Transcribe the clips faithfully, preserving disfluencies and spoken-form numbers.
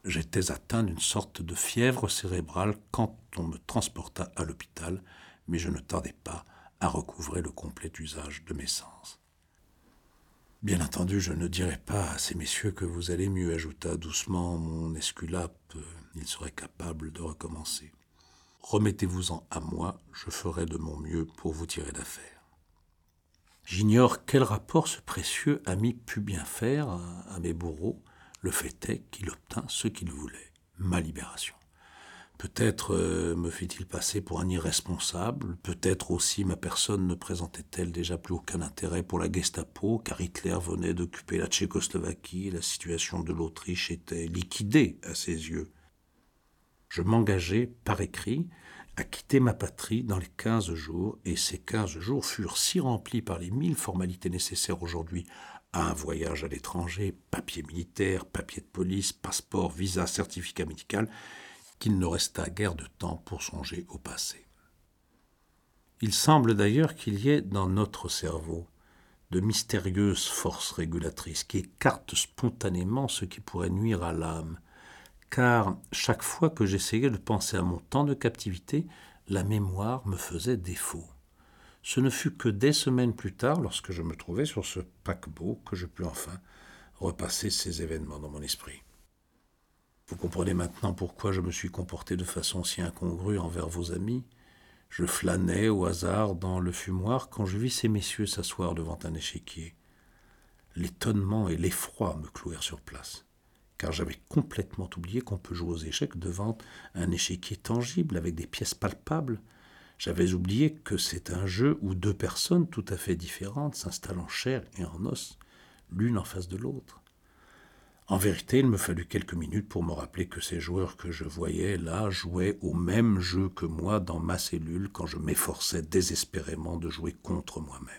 J'étais atteint d'une sorte de fièvre cérébrale quand on me transporta à l'hôpital, mais je ne tardai pas à recouvrer le complet usage de mes sens. « Bien entendu, je ne dirai pas à ces messieurs que vous allez mieux, » ajouta doucement mon esculape. « Ils seraient capables de recommencer. Remettez-vous-en à moi, je ferai de mon mieux pour vous tirer d'affaire. » J'ignore quel rapport ce précieux ami put bien faire à, à mes bourreaux. Le fait est qu'il obtint ce qu'il voulait, ma libération. Peut-être euh, me fit-il passer pour un irresponsable, peut-être aussi ma personne ne présentait-elle déjà plus aucun intérêt pour la Gestapo, car Hitler venait d'occuper la Tchécoslovaquie et la situation de l'Autriche était liquidée à ses yeux. Je m'engageai, par écrit, à quitter ma patrie dans les quinze jours, et ces quinze jours furent si remplis par les mille formalités nécessaires aujourd'hui à un voyage à l'étranger, papier militaire, papier de police, passeport, visa, certificat médical, qu'il ne resta guère de temps pour songer au passé. Il semble d'ailleurs qu'il y ait dans notre cerveau de mystérieuses forces régulatrices qui écartent spontanément ce qui pourrait nuire à l'âme, car chaque fois que j'essayais de penser à mon temps de captivité, la mémoire me faisait défaut. Ce ne fut que des semaines plus tard, lorsque je me trouvais sur ce paquebot, que je pus enfin repasser ces événements dans mon esprit. Vous comprenez maintenant pourquoi je me suis comporté de façon si incongrue envers vos amis. Je flânais au hasard dans le fumoir quand je vis ces messieurs s'asseoir devant un échiquier. L'étonnement et l'effroi me clouèrent sur place, car j'avais complètement oublié qu'on peut jouer aux échecs devant un échiquier tangible avec des pièces palpables. J'avais oublié que c'est un jeu où deux personnes tout à fait différentes s'installent en chair et en os, l'une en face de l'autre. En vérité, il me fallut quelques minutes pour me rappeler que ces joueurs que je voyais là jouaient au même jeu que moi dans ma cellule quand je m'efforçais désespérément de jouer contre moi-même.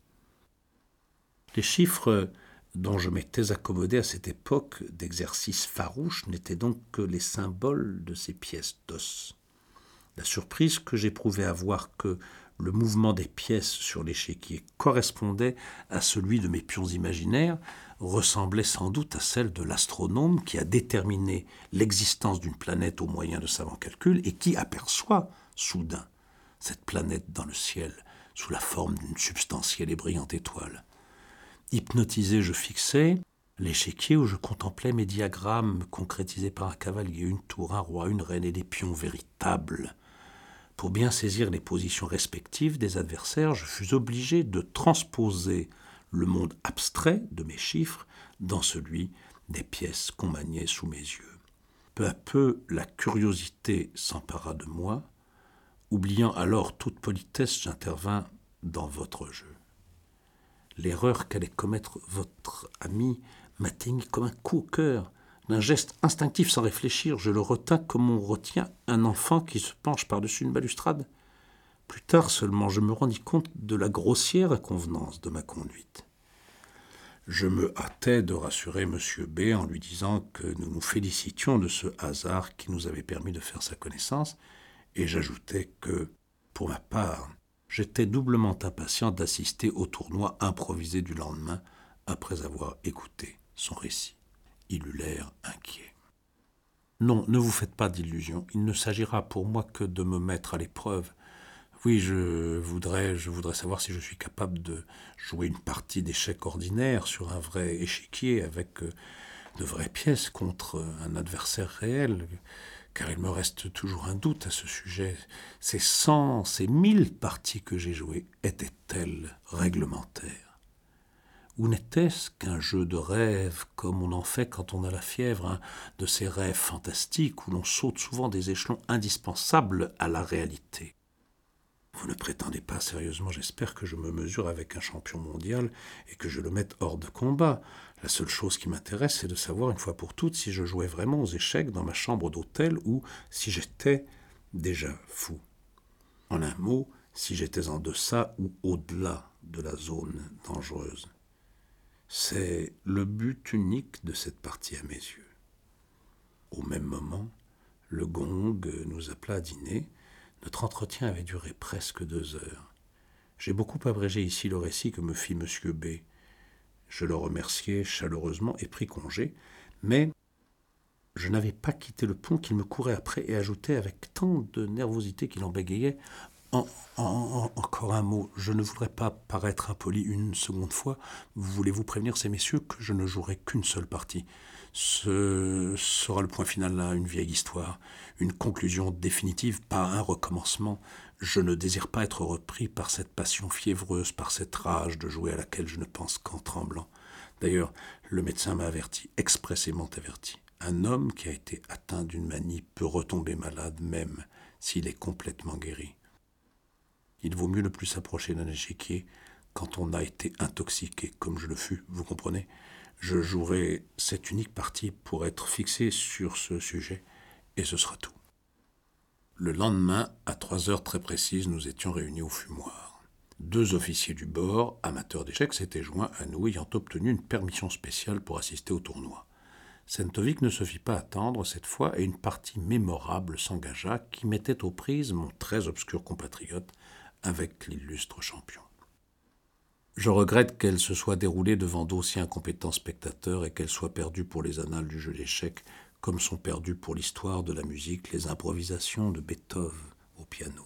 Les chiffres dont je m'étais accommodé à cette époque d'exercice farouche n'étaient donc que les symboles de ces pièces d'os. La surprise que j'éprouvais à voir que le mouvement des pièces sur l'échiquier correspondait à celui de mes pions imaginaires ressemblait sans doute à celle de l'astronome qui a déterminé l'existence d'une planète au moyen de savants calculs et qui aperçoit soudain cette planète dans le ciel sous la forme d'une substantielle et brillante étoile. Hypnotisé, je fixais l'échiquier où je contemplais mes diagrammes concrétisés par un cavalier, une tour, un roi, une reine et des pions véritables. Pour bien saisir les positions respectives des adversaires, je fus obligé de transposer le monde abstrait de mes chiffres dans celui des pièces qu'on maniait sous mes yeux. Peu à peu, la curiosité s'empara de moi. Oubliant alors toute politesse, j'intervins dans votre jeu. L'erreur qu'allait commettre votre ami m'atteignit comme un coup au cœur. D'un geste instinctif sans réfléchir, je le retins comme on retient un enfant qui se penche par-dessus une balustrade. Plus tard seulement, je me rendis compte de la grossière inconvenance de ma conduite. Je me hâtais de rassurer M. B en lui disant que nous nous félicitions de ce hasard qui nous avait permis de faire sa connaissance, et j'ajoutais que, pour ma part, j'étais doublement impatient d'assister au tournoi improvisé du lendemain après avoir écouté son récit. Il eut l'air inquiet. « Non, ne vous faites pas d'illusions. Il ne s'agira pour moi que de me mettre à l'épreuve. Oui, je voudrais, je voudrais savoir si je suis capable de jouer une partie d'échecs ordinaire sur un vrai échiquier avec de vraies pièces contre un adversaire réel, car il me reste toujours un doute à ce sujet. Ces cent, ces mille parties que j'ai jouées étaient-elles réglementaires ? Ou n'était-ce qu'un jeu de rêve, comme on en fait quand on a la fièvre, hein, de ces rêves fantastiques où l'on saute souvent des échelons indispensables à la réalité ? Vous ne prétendez pas sérieusement, j'espère, que je me mesure avec un champion mondial et que je le mette hors de combat. La seule chose qui m'intéresse, c'est de savoir une fois pour toutes si je jouais vraiment aux échecs dans ma chambre d'hôtel ou si j'étais déjà fou. En un mot, si j'étais en deçà ou au-delà de la zone dangereuse. C'est le but unique de cette partie à mes yeux. Au même moment, le gong nous appela à dîner. Notre entretien avait duré presque deux heures. J'ai beaucoup abrégé ici le récit que me fit M. B. Je le remerciai chaleureusement et pris congé, mais Je n'avais pas quitté le pont qu'il me courait après et ajoutait avec tant de nervosité qu'il en bégayait en, en, en, encore un mot, je ne voudrais pas paraître impoli une seconde fois. Voulez-vous prévenir ces messieurs que je ne jouerai qu'une seule partie? Ce sera le point final là, une vieille histoire, une conclusion définitive, pas un recommencement. Je ne désire pas être repris par cette passion fiévreuse, par cette rage de jouer à laquelle je ne pense qu'en tremblant. D'ailleurs, le médecin m'a averti, expressément averti. Un homme qui a été atteint d'une manie peut retomber malade même s'il est complètement guéri. Il vaut mieux ne plus s'approcher d'un échiquier quand on a été intoxiqué, comme je le fus, vous comprenez? Je jouerai cette unique partie pour être fixé sur ce sujet, et ce sera tout. Le lendemain, à trois heures très précises, nous étions réunis au fumoir. Deux officiers du bord, amateurs d'échecs, s'étaient joints à nous, ayant obtenu une permission spéciale pour assister au tournoi. Sentovic ne se fit pas attendre cette fois, et une partie mémorable s'engagea qui mettait aux prises mon très obscur compatriote avec l'illustre champion. Je regrette qu'elle se soit déroulée devant d'aussi incompétents spectateurs et qu'elle soit perdue pour les annales du jeu d'échecs, comme sont perdues pour l'histoire de la musique les improvisations de Beethoven au piano.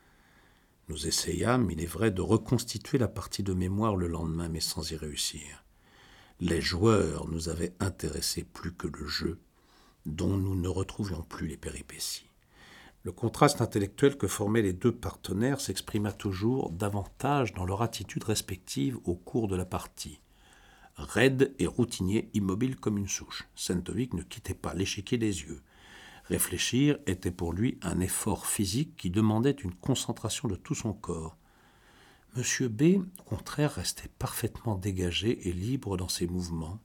Nous essayâmes, il est vrai, de reconstituer la partie de mémoire le lendemain, mais sans y réussir. Les joueurs nous avaient intéressés plus que le jeu, dont nous ne retrouvions plus les péripéties. Le contraste intellectuel que formaient les deux partenaires s'exprima toujours davantage dans leur attitude respective au cours de la partie. Raide et routinier, immobile comme une souche, Sentovic ne quittait pas l'échiquier des yeux. Réfléchir était pour lui un effort physique qui demandait une concentration de tout son corps. Monsieur B, au contraire, restait parfaitement dégagé et libre dans ses mouvements,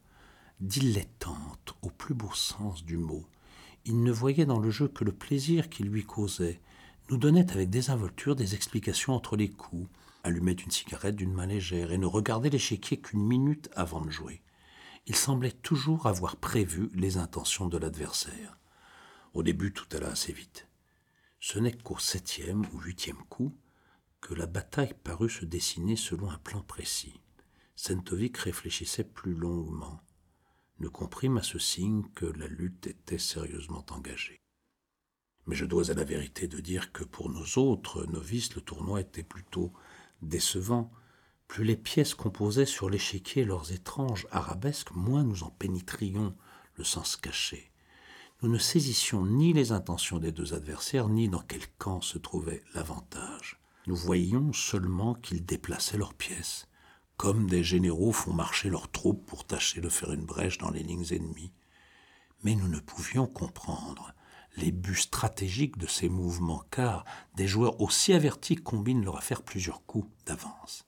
dilettante au plus beau sens du mot. Il ne voyait dans le jeu que le plaisir qu'il lui causait, nous donnait avec désinvolture des explications entre les coups, allumait une cigarette d'une main légère et ne regardait l'échiquier qu'une minute avant de jouer. Il semblait toujours avoir prévu les intentions de l'adversaire. Au début, tout alla assez vite. Ce n'est qu'au septième ou huitième coup que la bataille parut se dessiner selon un plan précis. Sentovic réfléchissait plus longuement. Nous comprîmes à ce signe que la lutte était sérieusement engagée. Mais je dois à la vérité de dire que pour nous autres novices, le tournoi était plutôt décevant. Plus les pièces composaient sur l'échiquier leurs étranges arabesques, moins nous en pénétrions le sens caché. Nous ne saisissions ni les intentions des deux adversaires, ni dans quel camp se trouvait l'avantage. Nous voyions seulement qu'ils déplaçaient leurs pièces, comme des généraux font marcher leurs troupes pour tâcher de faire une brèche dans les lignes ennemies. Mais nous ne pouvions comprendre les buts stratégiques de ces mouvements, car des joueurs aussi avertis combinent leur affaire plusieurs coups d'avance.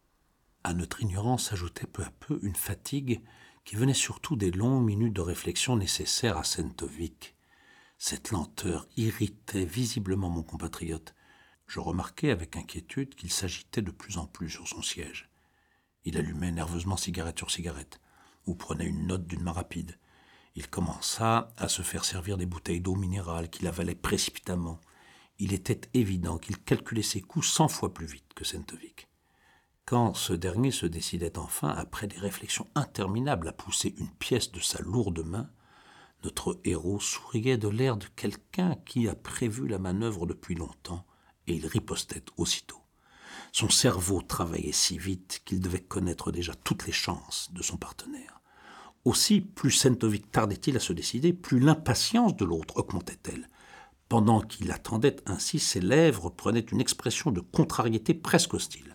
À notre ignorance s'ajoutait peu à peu une fatigue qui venait surtout des longues minutes de réflexion nécessaires à Sentovic. Cette lenteur irritait visiblement mon compatriote. Je remarquai avec inquiétude qu'il s'agitait de plus en plus sur son siège. Il allumait nerveusement cigarette sur cigarette, ou prenait une note d'une main rapide. Il commença à se faire servir des bouteilles d'eau minérale qu'il avalait précipitamment. Il était évident qu'il calculait ses coups cent fois plus vite que Sentovic. Quand ce dernier se décidait enfin, après des réflexions interminables, à pousser une pièce de sa lourde main, notre héros souriait de l'air de quelqu'un qui a prévu la manœuvre depuis longtemps, et il ripostait aussitôt. Son cerveau travaillait si vite qu'il devait connaître déjà toutes les chances de son partenaire. Aussi, plus Sentovic tardait-il à se décider, plus l'impatience de l'autre augmentait-elle. Pendant qu'il attendait ainsi, ses lèvres prenaient une expression de contrariété presque hostile.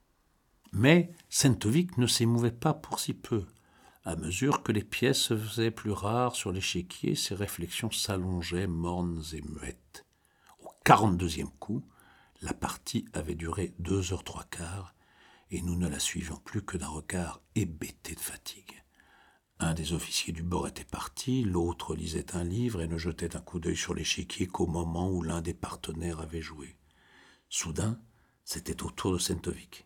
Mais Sentovic ne s'émouvait pas pour si peu. À mesure que les pièces se faisaient plus rares sur l'échiquier, ses réflexions s'allongeaient mornes et muettes. Au quarante-deuxième coup, la partie avait duré deux heures trois quarts, et nous ne la suivions plus que d'un regard hébété de fatigue. Un des officiers du bord était parti, l'autre lisait un livre et ne jetait un coup d'œil sur l'échiquier qu'au moment où l'un des partenaires avait joué. Soudain, c'était au tour de Sentovic.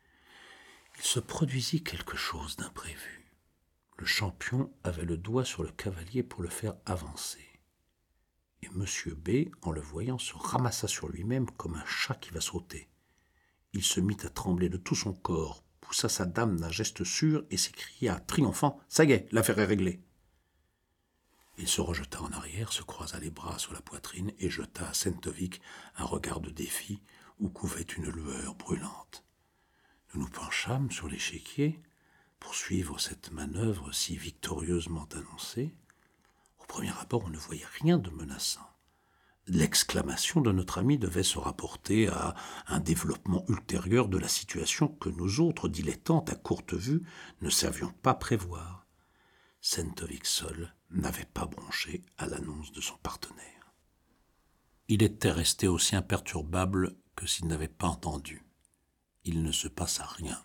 Il se produisit quelque chose d'imprévu. Le champion avait le doigt sur le cavalier pour le faire avancer. Et M. B, en le voyant, se ramassa sur lui-même comme un chat qui va sauter. Il se mit à trembler de tout son corps, poussa sa dame d'un geste sûr et s'écria triomphant « Ça y est, l'affaire est réglée !» Il se rejeta en arrière, se croisa les bras sur la poitrine et jeta à Sentovic un regard de défi où couvait une lueur brûlante. Nous nous penchâmes sur l'échiquier pour suivre cette manœuvre si victorieusement annoncée. Au premier abord, on ne voyait rien de menaçant. L'exclamation de notre ami devait se rapporter à un développement ultérieur de la situation que nous autres dilettantes à courte vue ne savions pas prévoir. Sentovic seul n'avait pas bronché à l'annonce de son partenaire. Il était resté aussi imperturbable que s'il n'avait pas entendu. Il ne se passa rien.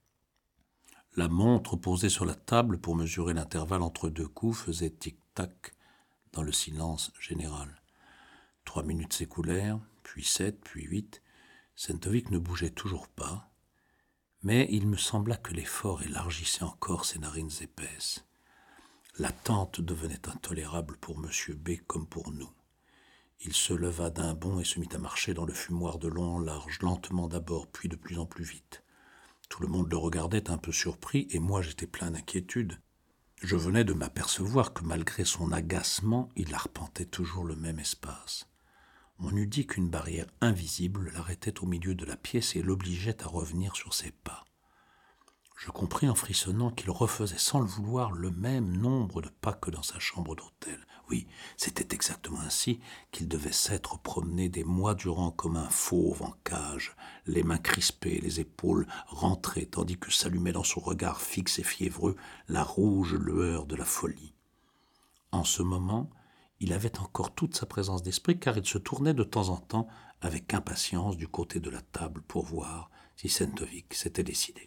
La montre posée sur la table pour mesurer l'intervalle entre deux coups faisait tic-tac dans le silence général. Trois minutes s'écoulèrent, puis sept, puis huit. Sentovic ne bougeait toujours pas, mais il me sembla que l'effort élargissait encore ses narines épaisses. L'attente devenait intolérable pour M. B comme pour nous. Il se leva d'un bond et se mit à marcher dans le fumoir de long en large, lentement d'abord, puis de plus en plus vite. Tout le monde le regardait un peu surpris, et moi j'étais plein d'inquiétude. Je venais de m'apercevoir que malgré son agacement, il arpentait toujours le même espace. On eût dit qu'une barrière invisible l'arrêtait au milieu de la pièce et l'obligeait à revenir sur ses pas. Je compris en frissonnant qu'il refaisait sans le vouloir le même nombre de pas que dans sa chambre d'hôtel. Oui, c'était exactement ainsi qu'il devait s'être promené des mois durant comme un fauve en cage, les mains crispées, les épaules rentrées, tandis que s'allumait dans son regard fixe et fiévreux la rouge lueur de la folie. En ce moment, il avait encore toute sa présence d'esprit, car il se tournait de temps en temps avec impatience du côté de la table pour voir si Sentovic s'était décidé.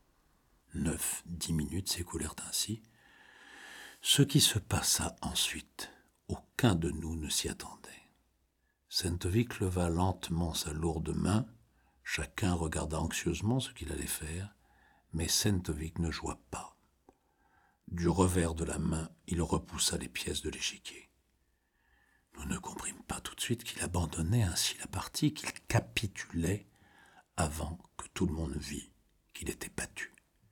Neuf, dix minutes s'écoulèrent ainsi. Ce qui se passa ensuite, aucun de nous ne s'y attendait. Sentovic leva lentement sa lourde main, chacun regarda anxieusement ce qu'il allait faire, mais Sentovic ne joua pas. Du revers de la main, il repoussa les pièces de l'échiquier. Nous ne comprîmes pas tout de suite qu'il abandonnait ainsi la partie, qu'il capitulait avant que tout le monde vît qu'il était battu.